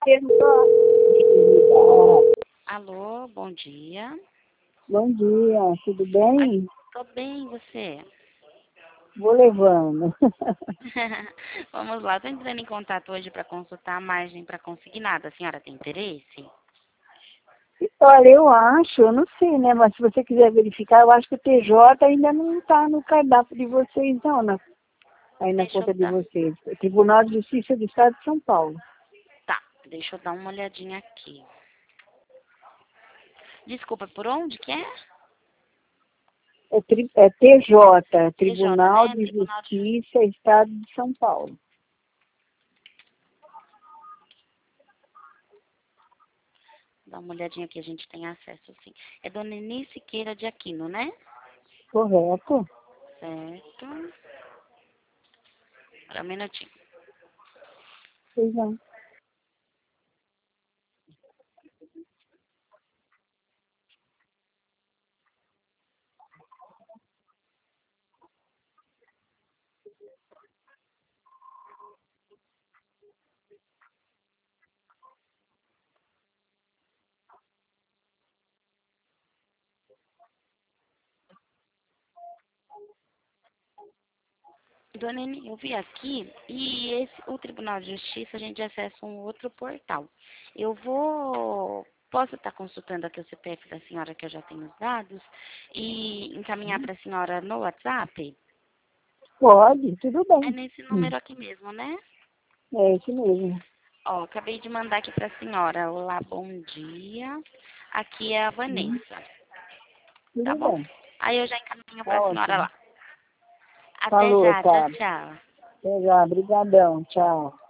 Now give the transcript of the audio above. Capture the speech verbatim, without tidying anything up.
perguntou. Alô, bom dia. Bom dia, tudo bem? Tô bem, e você? Vou levando. Vamos lá, tô entrando em contato hoje para consultar a margem para consignado. A senhora tem interesse? Olha, eu acho, eu não sei, né? Mas se você quiser verificar, eu acho que o T J ainda não está no cardápio de vocês, não, na, aí na Deixa eu conta de dar. vocês. Tribunal de Justiça do Estado de São Paulo. Tá, deixa eu dar uma olhadinha aqui. Desculpa, por onde que é? É, tri, é T J, T J, Tribunal né? de Tribunal de... Justiça, Estado de São Paulo. Dá uma olhadinha aqui, a gente tem acesso sim. É Dona Eni Siqueira de Aquino, né? Correto? Certo. Espera um minutinho. Pois não. Dona Eni, eu vi aqui e esse, o Tribunal de Justiça a gente acessa um outro portal. Eu vou, posso estar consultando aqui o C P F da senhora que eu já tenho os dados e encaminhar para a senhora no WhatsApp? Pode, tudo É bem. nesse Hum, número aqui mesmo, né? É isso mesmo. Ó, acabei de mandar aqui para a senhora. Olá, bom dia. Aqui é a Hum, Vanessa, tá tudo bom? bem. Aí eu já encaminho para Tá a senhora ótimo. lá. Até Falou, já, tchau, tá. tchau. Até já, brigadão, tchau.